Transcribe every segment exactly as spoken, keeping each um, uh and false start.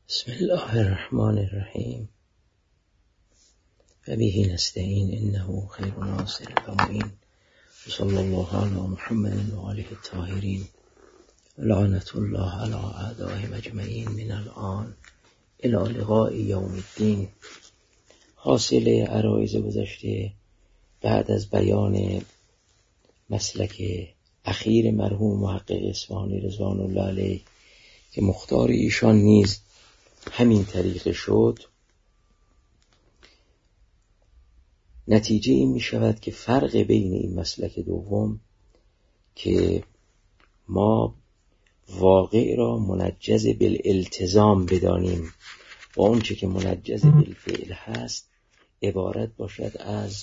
بسم الله الرحمن الرحیم و به نستعین انه خیر ناصر و صلی الله علی محمد و آله الطاهرین لعنت الله علی اعدائهم اجمعین من الان الی لقاء یوم الدین. حاصل عرایض گذشته بعد از بیان مسلک اخیر مرحوم محقق اصفهانی رضوان الله علیه که مختار ایشان نیز همین طریق شد، نتیجه این می شود که فرق بین این مسلک دوم که ما واقع را منجز بالالتزام بدانیم و اون چه که منجز بالفعل هست عبارت باشد از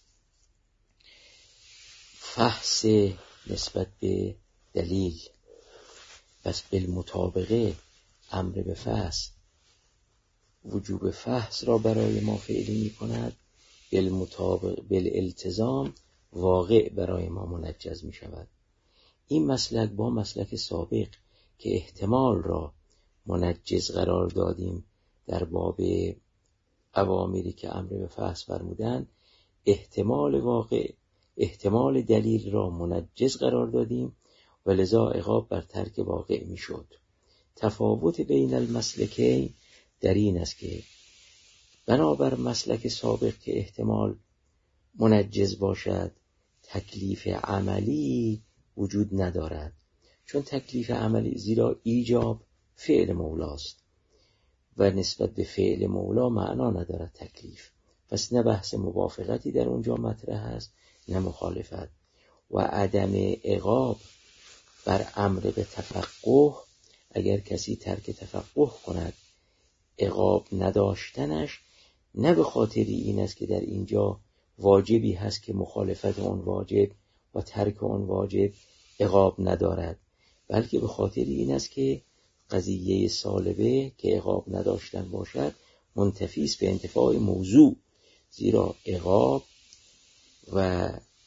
فحص نسبت به دلیل، پس بالمطابقه امر به فحص وجوب فحص را برای ما فعلی می کند، بالمطابق بالالتزام واقع برای ما منجز می شود. این مسلک با مسلک سابق که احتمال را منجز قرار دادیم در باب اوامری که امر به فحص فرمودند، احتمال واقع احتمال دلیل را منجز قرار دادیم و لذا عقاب بر ترک واقع می شد. تفاوت بین المسلکین در این است که بنابر مسلک سابق که احتمال منجز باشد تکلیف عملی وجود ندارد، چون تکلیف عملی زیرا ایجاب فعل مولاست و نسبت به فعل مولا معنا ندارد تکلیف، پس نه بحث موافقتی در اونجا مطرح است نه مخالفت. و عدم عقاب بر امر به تفقه، اگر کسی ترک تفقه کند عقاب نداشتنش نه به خاطر این است که در اینجا واجبی هست که مخالفت اون واجب و ترک اون واجب عقاب ندارد، بلکه به خاطر این است که قضیه سالبه که عقاب نداشتن باشد منتفی است به انتفاع موضوع، زیرا عقاب و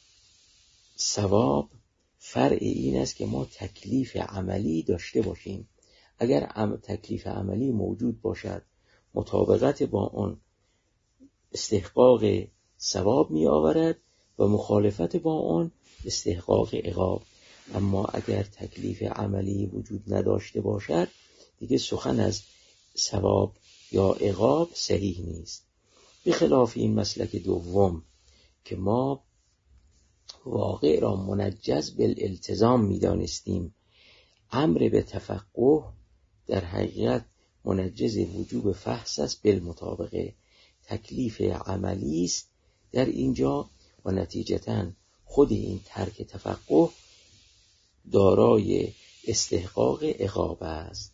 ثواب فرع این است که ما تکلیف عملی داشته باشیم. اگر تکلیف عملی موجود باشد مطابقت با آن استحقاق ثواب می آورد و مخالفت با آن استحقاق عقاب. اما اگر تکلیف عملی وجود نداشته باشد دیگه سخن از ثواب یا عقاب صحیح نیست. بخلاف این مسلک دوم که ما واقع را منجز بالالتزام می دانستیم، امر به تفقه در حقیقت منجز وجوب فحص است بالمطابقه، تکلیف عملی است در اینجا و نتیجتاً خود این ترک تفقه دارای استحقاق عقاب است.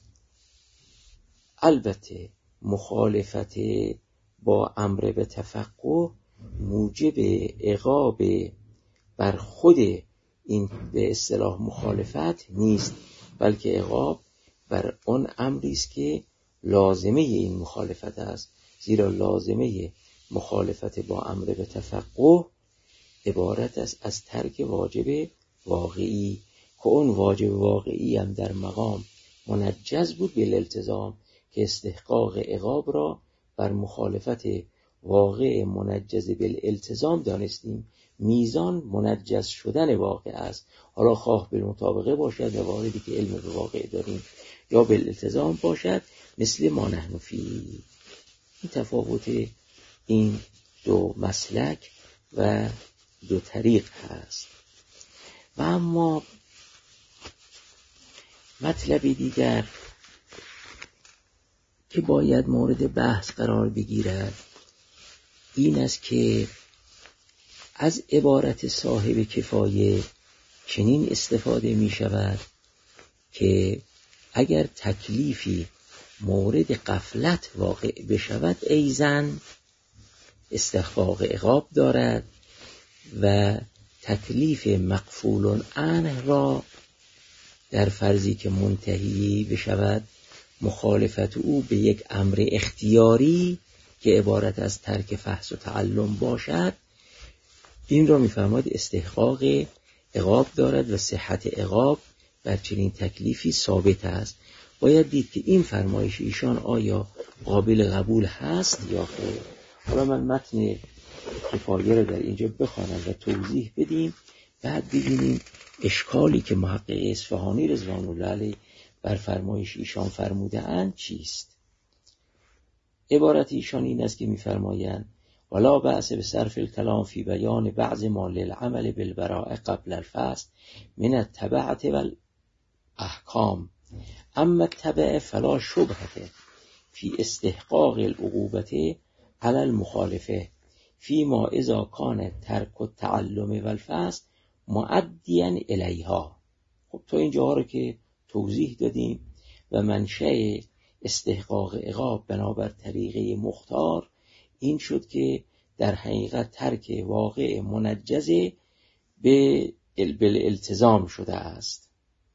البته مخالفت با امر به تفقه موجب عقاب بر خود این به اصطلاح مخالفت نیست، بلکه عقاب بر آن امری است که لازمه این مخالفت است، زیرا لازمه مخالفت با امر به تفقه عبارت است از ترک واجب واقعی که اون واجب واقعی هم در مقام منجز بود بالالتزام که استحقاق عقاب را بر مخالفت واقع منجز بالالتزام دانستیم. میزان منجز شدن واقع است، حالا خواه بالمطابقه باشد و واردی که علم به واقع داریم یا بالالتزام باشد مثل ما نحن فیه. این تفاوت این دو مسلک و دو طریق هست. و اما مطلب دیگر که باید مورد بحث قرار بگیرد این است که از عبارت صاحب کفایه چنین استفاده می شود که اگر تکلیفی مورد غفلت واقع بشود ایزن استحقاق عقاب دارد و تکلیف مغفول عنه را در فرضی که منتهی بشود مخالفت او به یک امر اختیاری که عبارت از ترک فحص و تعلم باشد این را می‌فرماید استحقاق عقاب دارد و صحت عقاب بر چنین تکلیفی ثابت است. باید دید که این فرمایش ایشان آیا قابل قبول هست یا خیر. حالا من متن کفایه رو در اینجا بخوانم و توضیح بدیم، بعد ببینیم اشکالی که محقق اصفهانی رضوان الله علیه بر فرمایش ایشان فرموده اند چیست. عبارت ایشان این است که می‌فرمایند ولا بأس به صرف الکلام فی بیان بعض ما للعمل بالبراء قبل الفصل من التبعة والاحکام، اما التبع فلا شبهة فی استحقاق العقوبة علی المخالفه فیما اذا کان ترک التعلم والفصل مؤدیا الیها. خب تا اینجاها رو که توضیح دادیم و منشأ استحقاق عقاب بنابر طریقه مختار این شد که در حقیقت ترک واقع منجز به الالتزام شده است.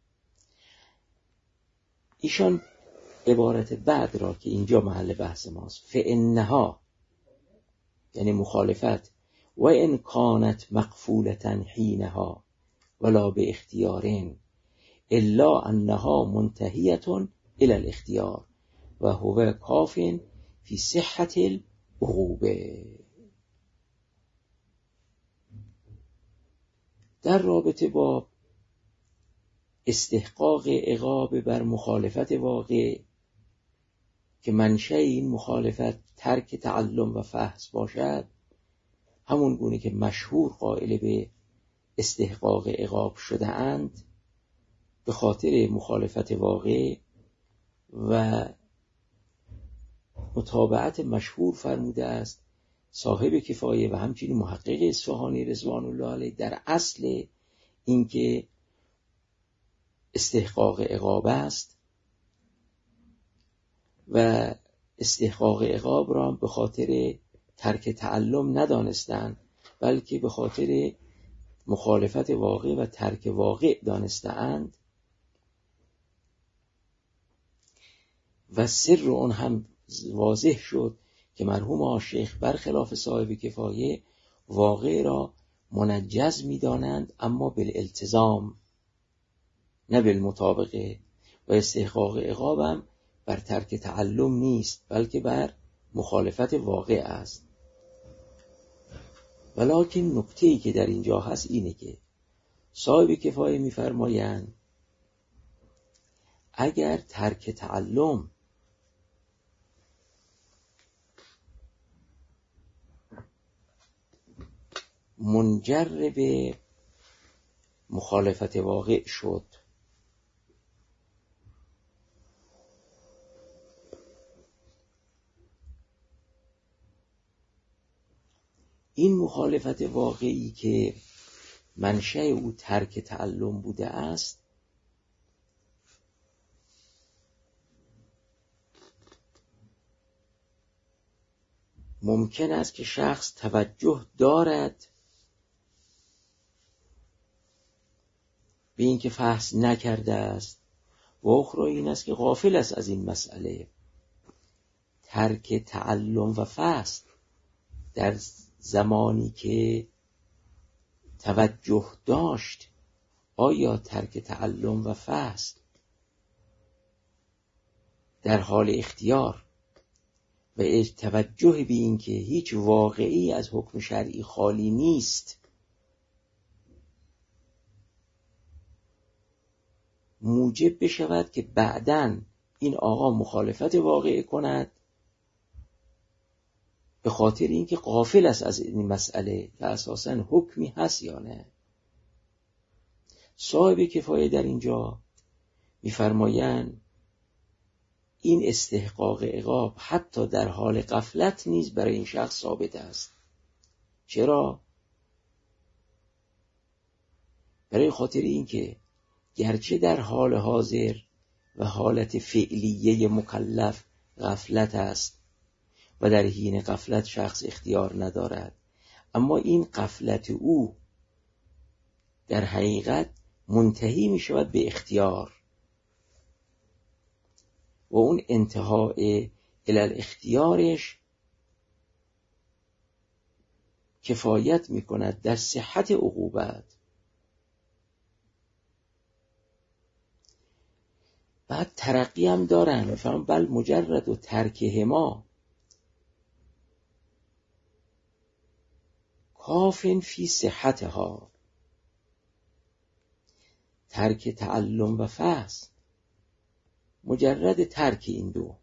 ایشان عبارت بعد را که اینجا محل بحث ماست، فانها یعنی مخالفت و ان کانت مقفولة حینها ولا به اختیارین الا انها منتهیة الى الاختیار و هو کاف فی صحت العقوبه. در رابطه با استحقاق عقاب بر مخالفت واقع که منشأ این مخالفت ترک تعلم و فحص باشد، همون گونه که مشهور قائل به استحقاق عقاب شده اند به خاطر مخالفت واقع و متابعت مشهور فرموده است صاحب کفایه و همچنین محقق اصفهانی رضوان الله علیه در اصل اینکه استحقاق عقاب است و استحقاق عقاب را به خاطر ترک تعلم ندانستند بلکه به خاطر مخالفت واقع و ترک واقع دانستند و سر اون هم واضح شد که مرحوم آشیخ برخلاف صاحب کفایه واقع را منجز می دانند اما بالالتزام نه بالمطابقه، و استحقاق عقابم بر ترک تعلم نیست بلکه بر مخالفت واقع است. ولکن نکته‌ای که در اینجا هست اینه که صاحب کفایه می‌فرمایند اگر ترک تعلم منجر به مخالفت واقع شد این مخالفت واقعی که منشأ او ترک تعلم بوده است ممکن است که شخص توجه دارد به این که فحص نکرده است و اخرى این است که غافل است از این مسئله. ترک تعلم و فحص در زمانی که توجه داشت آیا ترک تعلم و فحص در حال اختیار و توجه به این که هیچ واقعی از حکم شرعی خالی نیست موجب بشود که بعداً این آقا مخالفت واقع کند به خاطر اینکه غافل است از این مسئله که اساساً حکمی هست یا نه. صاحب کفایه در اینجا می‌فرمایند این استحقاق عقاب حتی در حال غفلت نیز برای این شخص ثابت است. چرا؟ برای خاطر اینکه گرچه در حال حاضر و حالت فعلیه مکلف غفلت است و در حین غفلت شخص اختیار ندارد، اما این غفلت او در حقیقت منتهی می شود به اختیار و اون انتهای الال اختیارش کفایت می کند در صحت عقوبت. بعد ترقی هم دارن، میفهمن بل مجرد و ترکهما کافن فی صحتها. ترک تعلم و فحص، مجرد ترک این دو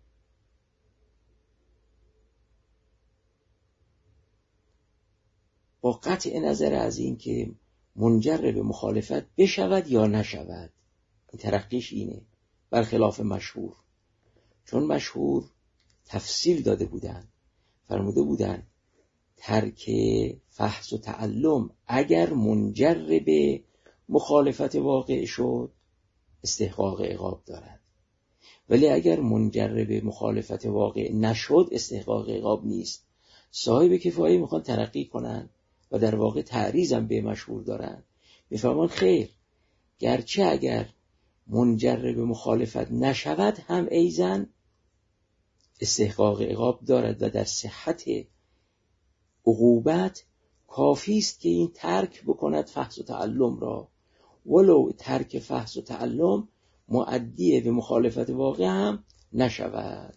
با قطع نظر از این که منجر به مخالفت بشود یا نشود، این ترقیش اینه، برخلاف مشهور. چون مشهور تفصیل داده بودن، فرموده بودن ترک فحص و تعلم اگر منجر به مخالفت واقع شد استحقاق عقاب دارد، ولی اگر منجر به مخالفت واقع نشد استحقاق عقاب نیست. صاحب کفایه میخوان ترقی کنن و در واقع تعریض هم به مشهور دارن، میفهمان خیر، گرچه اگر منجر به مخالفت نشود هم ایزن استحقاق عقاب دارد و در صحت عقوبت کافی است که این ترک بکند فحص و تعلم را، ولو ترک فحص و تعلم مؤدی به مخالفت واقع هم نشود.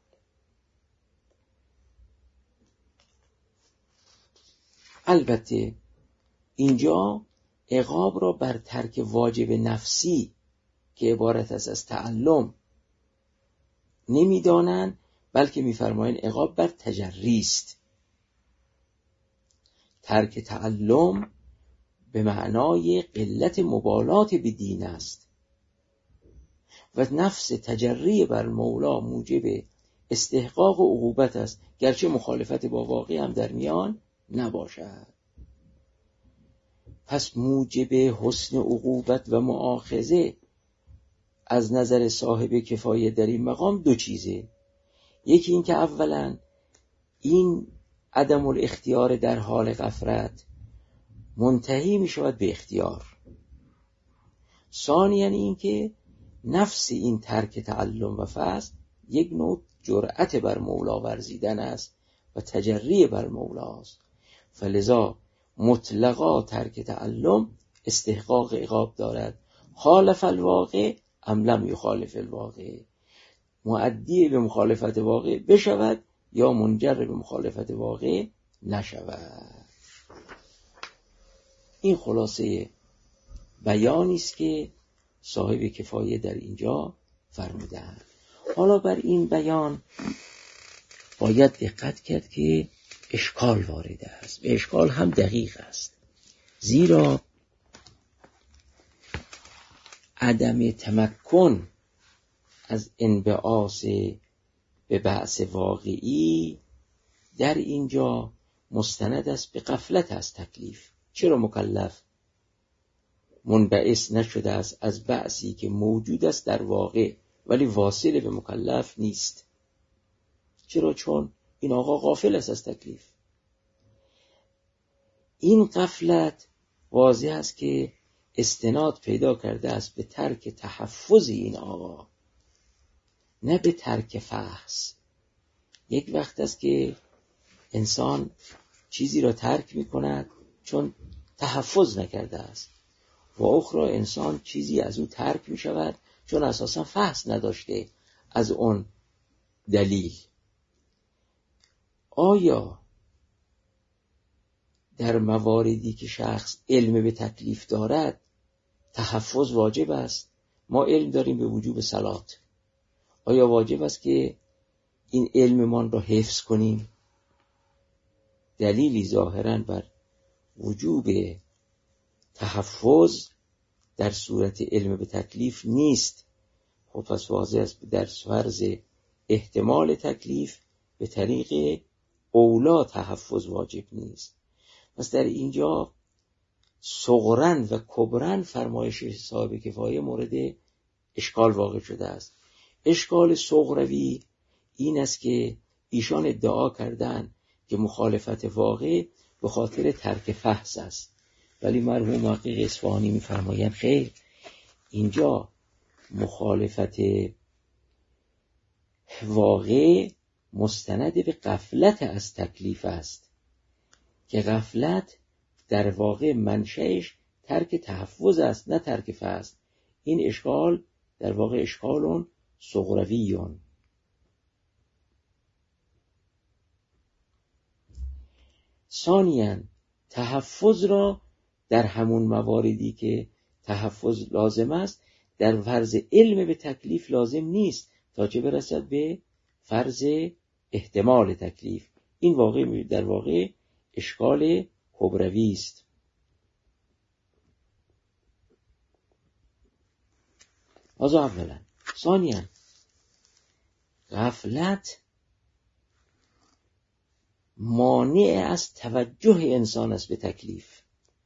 البته اینجا عقاب را بر ترک واجب نفسی که عبارت است از تعلم نمیدانند، بلکه میفرمایند عقاب بر تجری است. ترک تعلم به معنای قلت مبالات به دین است و نفس تجری بر مولا موجب استحقاق و عقوبت است، گرچه مخالفت با واقع هم در میان نباشد. پس موجب حسن عقوبت و مؤاخذه از نظر صاحب کفایه در این مقام دو چیزه. یکی این که اولا این عدم الاختیار در حال غفلت منتهی می شود به اختیار. ثانیاً این که نفس این ترک تعلم و فحص یک نوع جرأت بر مولا ورزیدن است و تجری بر مولاست، فلذا مطلقا ترک تعلم استحقاق عقاب دارد، خالف الواقع ام لم یخالف الواقع، مؤدی به مخالفت واقع بشود یا منجر به مخالفت واقع نشود. این خلاصه بیانی است که صاحب کفایه در اینجا فرمودند. حالا بر این بیان باید دقت کرد که اشکال وارد است و اشکال هم دقیق است، زیرا عدم تمکن از انبعاث به بعث واقعی در اینجا مستند است به غفلت از تکلیف. چرا مکلف منبعث نشده است از بعثی که موجود است در واقع ولی واصل به مکلف نیست؟ چرا؟ چون این آقا غافل است از تکلیف. این غفلت واضح است که استناد پیدا کرده است به ترک تحفظ این آقا، نه به ترک فحص. یک وقت است که انسان چیزی را ترک می کند چون تحفظ نکرده است، و اخرى انسان چیزی از او ترک می شود چون اساسا فحص نداشته از اون دلیل. آیا در مواردی که شخص علم به تکلیف دارد تحفظ واجب است؟ ما علم داریم به وجوب صلات، آیا واجب است که این علممان را حفظ کنیم؟ دلیلی ظاهراً بر وجوب تحفظ در صورت علم به تکلیف نیست. خب پس واضح است در فرض احتمال تکلیف به طریق اولا تحفظ واجب نیست. پس در اینجا صغرن و کبرن فرمایش صاحب کفایه مورد اشکال واقع شده است. اشکال صغروی این است که ایشان ادعا کردند که مخالفت واقع به خاطر ترک فحص است، ولی مرحوم محقق اصفهانی می‌فرمایند خیر، اینجا مخالفت واقع مستند به غفلت از تکلیف است که غفلت در واقع منشأش ترک تحفظ است نه ترک فحص. این اشکال در واقع اشکالون صغرویون. ثانیاً تحفظ را در همون مواردی که تحفظ لازم است در فرض علم به تکلیف لازم نیست تا چه برسد به فرض احتمال تکلیف. این واقع در واقع اشکال کبروی است. از اولا. ثانیاً غفلت مانع از توجه انسان است به تکلیف،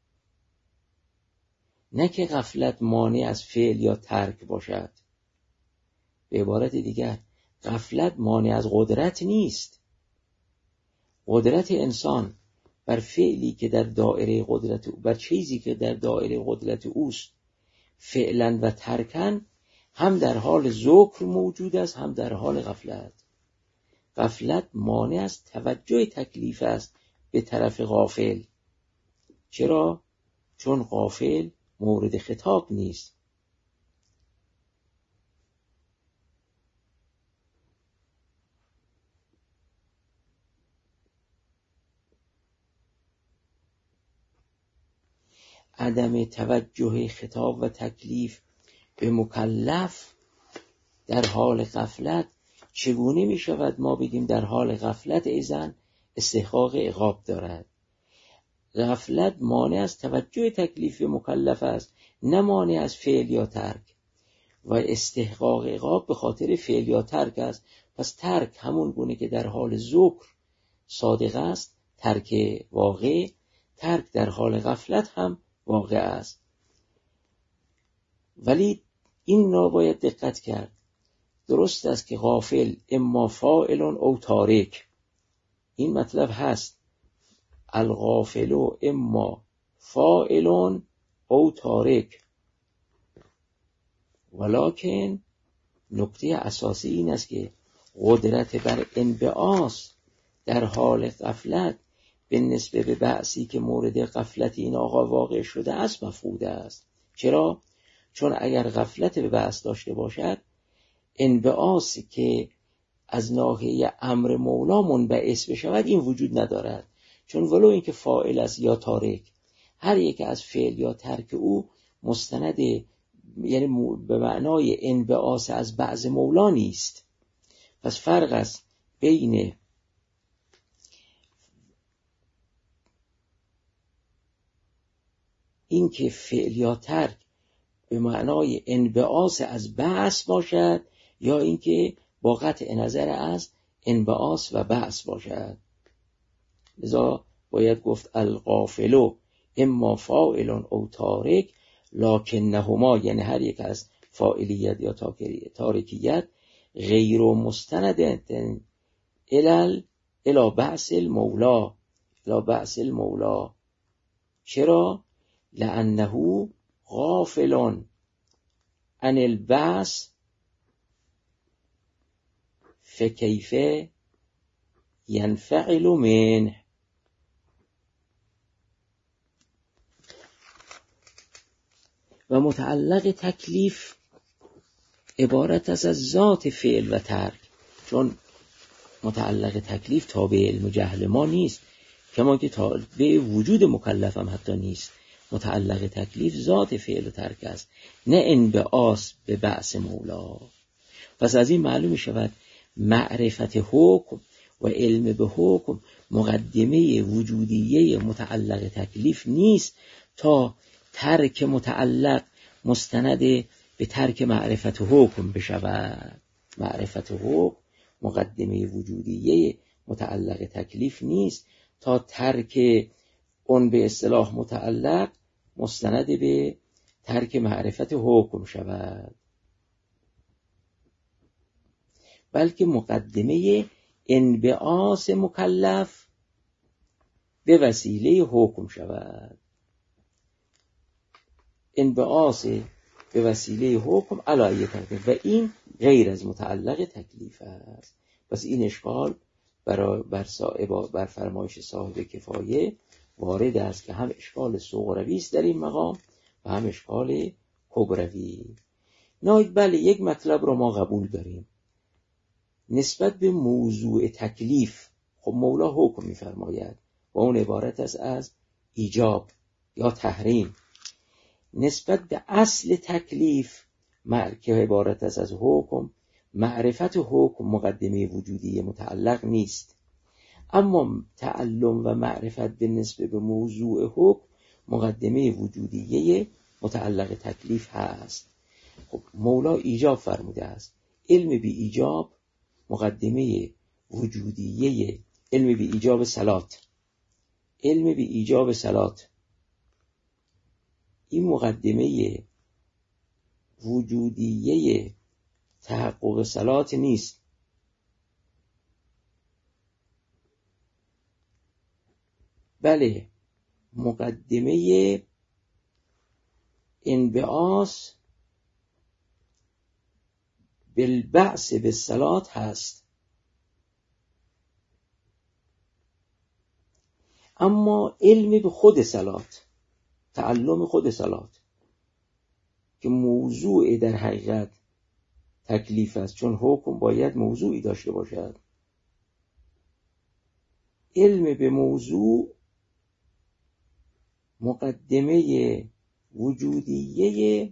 نه که غفلت مانع از فعل یا ترک باشد. به عبارت دیگر غفلت مانع از قدرت نیست. قدرت انسان بر فعلی که در دایره قدرت او، بر چیزی که در دایره قدرت اوست فعلا و ترکن، هم در حال ذکر موجود است هم در حال غفلت. غفلت مانع از توجه تکلیف است به طرف غافل. چرا؟ چون غافل مورد خطاب نیست. عدم توجه خطاب و تکلیف به مکلف در حال غفلت چگونه می شود ما بگیم در حال غفلت ایزن استحقاق عقاب دارد؟ غفلت مانع از توجه تکلیف مکلف است، نه مانع از فعل یا ترک، و استحقاق عقاب به خاطر فعل یا ترک است. پس ترک همون گونه که در حال ذکر صادق است، ترک واقع، ترک در حال غفلت هم واقع است. ولی این را باید دقت کرد. درست است که غافل اما فاعل او تارک، این مطلب هست، الغافل اما فاعل او تارک، ولکن نکته اساسی این است که قدرت بر انبعاث در حال غفلت به نسبت به بعثی که مورد غفلت این آقا واقع شده است مفقود است. چرا؟ چون اگر غفلت به بعث داشته باشد، انبعاثی که از ناحیه امر مولا منبعث بشود این وجود ندارد. چون ولو اینکه فاعل است یا تارک، هر یک از فعل یا ترک او مستند، یعنی به معنای انبعاث از بعض مولا نیست. پس فرق است بین اینکه فعل یا ترک به معنای انبعاث از بعث باشد یا اینکه با قطع نظر از انبعاث و بعث باشد. لذا باید گفت الغافل اما فاعل او تارک لکنهما، یعنی هر یک از فاعلیت یا تارکیت غیر مستند الال الی بعث المولا، الی بعث المولا. چرا؟ لانه غافل عن البعث فکیف ینفعل منه. و متعلق تکلیف عبارت است از ذات فعل و ترک، چون متعلق تکلیف تابع علم و جهل ما نیست، کما که تابع وجود مکلف هم حتی نیست. متعلق تکلیف ذات فعل و ترک است، نه انبعاث به بعث مولا. پس از این معلوم می شود معرفت حکم و علم به حکم مقدمه وجودیه متعلق تکلیف نیست تا ترک متعلق مستند به ترک معرفت حکم بشود. معرفت حکم مقدمه وجودیه متعلق تکلیف نیست تا ترک اون به اصطلاح متعلق مستند به ترک معرفت حکم شود، بلکه مقدمه انبعاث مکلف به وسیله حکم شود. انبعاث به وسیله حکم علایه تکلیف، و این غیر از متعلق تکلیف است. پس این اشکال برای بر صاحب بر فرمایش صاحب کفایه وارد است که هم اشکال صغروی است در این مقام و هم اشکال کبروی. نهایت بله یک مطلب رو ما قبول داریم نسبت به موضوع تکلیف. خب مولا حکم می‌فرماید و اون عبارت است از ایجاب یا تحریم. نسبت به اصل تکلیف که عبارت است از حکم، معرفت حکم مقدمه وجودی متعلق نیست، اما تعلم و معرفت به نسبت به موضوع حکم مقدمه وجودیه متعلق تکلیف هست. خب مولا ایجاب فرموده است. علم بی ایجاب مقدمه وجودیه، علم بی ایجاب صلات، علم بی ایجاب صلات این مقدمه وجودیه تحقق صلات نیست. بله مقدمه انبعاث بالبعث بالصلات هست، اما علم به خود صلات، تعلم خود صلات که موضوع در حقیقت تکلیف است، چون حکم باید موضوعی داشته باشد. علم به موضوع مقدمه وجودیه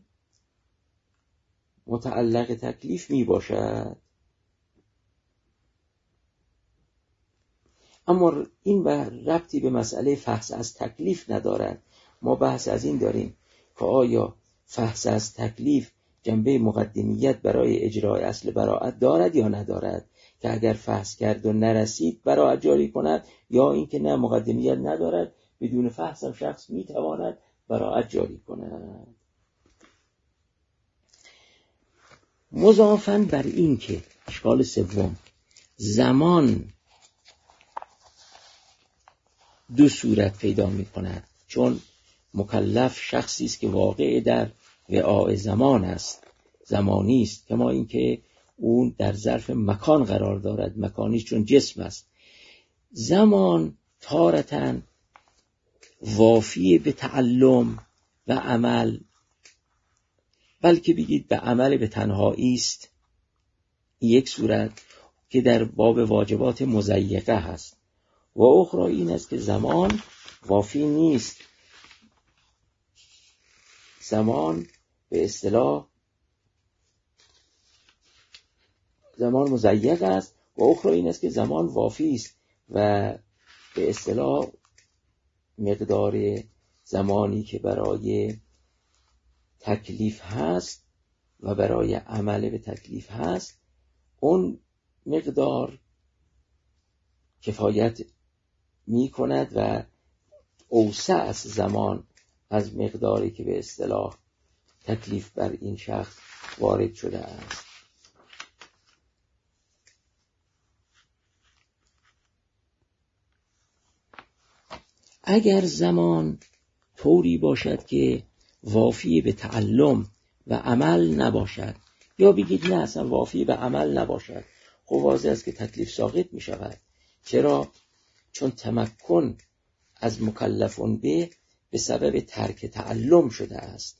متعلق تکلیف می باشد. اما این ربطی به مسئله فحص از تکلیف ندارد. ما بحث از این داریم که آیا فحص از تکلیف جنبه مقدمیت برای اجرای اصل براءت دارد یا ندارد، که اگر فحص کرد و نرسید براءت جاری کند، یا اینکه نه مقدمیت ندارد، بدون فحص هم شخص میتواند براءت جاری کند. مضافاً بر این که اشکال سوم، زمان دو صورت پیدا می کند، چون مکلف شخصی است که واقع در وعاء زمان است، زمانی است، کما اینکه اون در ظرف مکان قرار دارد، مکانیش چون جسم است. زمان تارتاً وافی به تعلم و عمل، بلکه بگید به عمل به تنهایی است، یک صورت که در باب واجبات مضیقه هست، و اخرى این است که زمان وافی نیست، زمان به اصطلاح زمان مضیق است، و اخرى این است که زمان وافی است و به اصطلاح مقدار زمانی که برای تکلیف هست و برای عمل به تکلیف هست، اون مقدار کفایت می کند و اوسع است زمان از مقداری که به اصطلاح تکلیف بر این شخص وارد شده است. اگر زمان طوری باشد که وافی به تعلم و عمل نباشد، یا بگید نه اصلا وافی به عمل نباشد، خب واضح است که تکلیف ساقط می شود. چرا؟ چون تمکن از مکلفون به به سبب ترک تعلم شده است،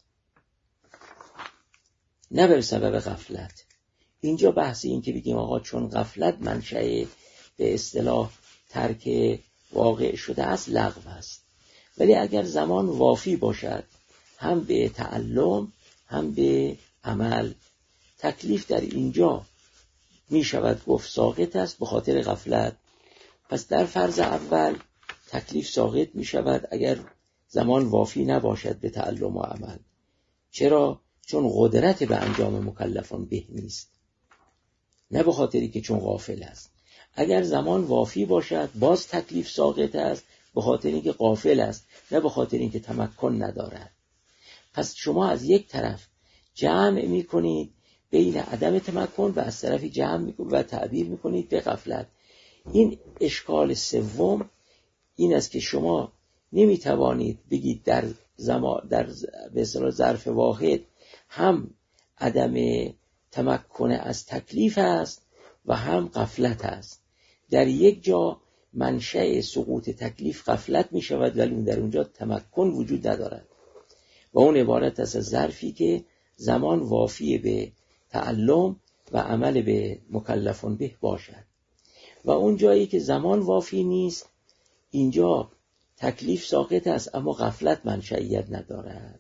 نه به سبب غفلت. اینجا بحثی این که بگیم آقا چون غفلت منشأ به اصطلاح ترک واقع شده است لغو است. ولی اگر زمان وافی باشد هم به تعلم هم به عمل، تکلیف در اینجا می شود گفت ساقط است به خاطر غفلت. پس در فرض اول تکلیف ساقط می شود اگر زمان وافی نباشد به تعلم و عمل. چرا؟ چون قدرت به انجام مکلفان به نیست، نه به خاطری که چون غافل است. اگر زمان وافی باشد باز تکلیف ساقط است به خاطر اینکه غافل است، نه به خاطر اینکه تمکن ندارد. پس شما از یک طرف جمع می کنید بین عدم تمکن و از طرفی جمع می کنید و تعبیر می کنید به غفلت. این اشکال سوم این است که شما نمی توانید بگید در زمان در به اصطلاح ظرف واحد هم عدم تمکن از تکلیف است و هم غفلت است. در یک جا منشأ سقوط تکلیف غفلت می شود ولی در اونجا تمکن وجود ندارد و اون عبارت است از ظرفی که زمان وافی به تعلم و عمل به مکلفون به باشد و اون جایی که زمان وافی نیست اینجا تکلیف ساقط است اما غفلت منشأیت ندارد،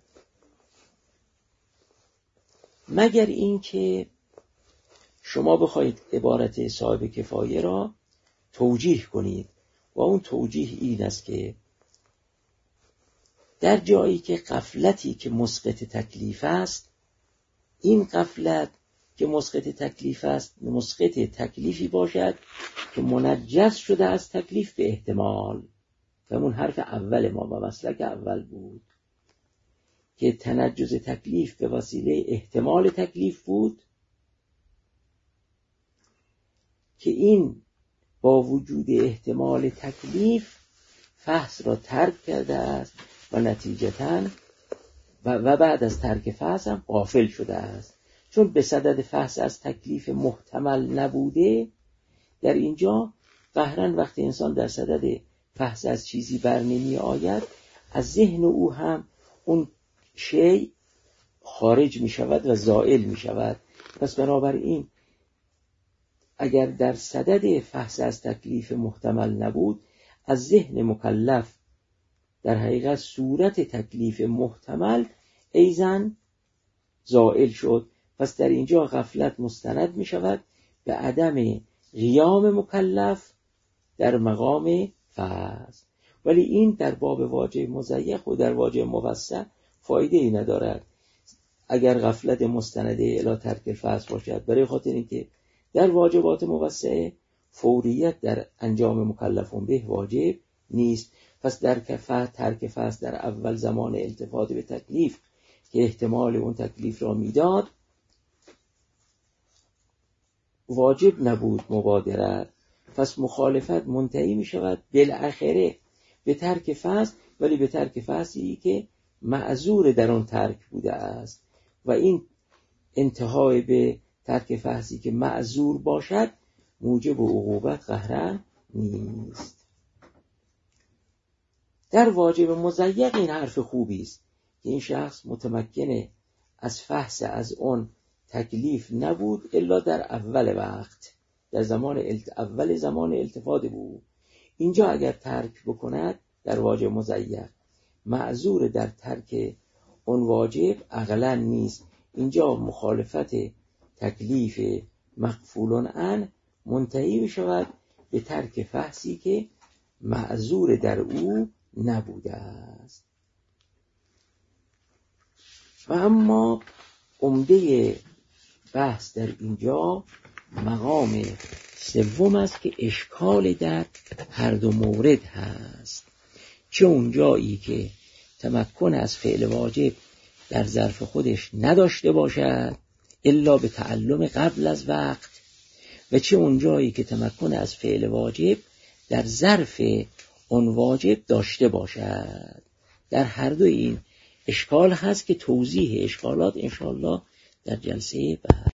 مگر اینکه شما بخواید عبارت صاحب کفایه را توجیه کنید و اون توجیه این است که در جایی که غفلتی که مسقط تکلیف است، این غفلت که مسقط تکلیف است مسقط تکلیفی باشد که منجز شده از تکلیف به احتمال، که همون حرف اول ما و مسلک اول بود که تنجز تکلیف به وسیله احتمال تکلیف بود که این با وجود احتمال تکلیف فحص را ترک کرده است و نتیجتاً و, و بعد از ترک فحص هم غافل شده است، چون به صدد فحص از تکلیف محتمل نبوده. در اینجا قهرن وقتی انسان در صدد فحص از چیزی بر نمی آید از ذهن او هم اون شی خارج می شود و زائل می شود. پس بنابراین اگر در صدد فحص از تکلیف محتمل نبود از ذهن مکلف در حقیقت صورت تکلیف محتمل ایزن زائل شد. پس در اینجا غفلت مستند می شود به عدم قیام مکلف در مقام فحص، ولی این در باب واجه مضیق و در واجه موسع فایده ای ندارد اگر غفلت مستنده الی ترک الفحص باشد، برای خاطر اینکه در واجبات موسع فوریت در انجام مکلفون به واجب نیست. پس در کفه ترک فحص در اول زمان التفات به تکلیف که احتمال اون تکلیف را میداد واجب نبود مبادرت، پس مخالفت منتهی می شود بالاخره به ترک فحص، ولی به ترک فحصی که معذور در آن ترک بوده است و این انتهای به ترک فحصی که معذور باشد موجب عقوبت قهرن نیست. در واجب مضیق این حرف خوبی است که این شخص متمکن از فحص از اون تکلیف نبود الا در اول وقت، در زمان الت... اول زمان التفات بود. اینجا اگر ترک بکند در واجب مضیق معذور در ترک اون واجب عقلا نیست. اینجا مخالفت تکلیف مغفول عنه منتهی می شود به ترک فحصی که معذور در او نبوده است. و اما عمده بحث در اینجا مقام سوم است که اشکال در هر دو مورد هست، چه اونجایی که تمکن از فعل واجب در ظرف خودش نداشته باشد الا به تعلم قبل از وقت، و چه اونجایی که تمکن از فعل واجب در ظرف اون واجب داشته باشد. در هر دو این اشکال هست که توضیح اشکالات انشاءالله در جلسه بعد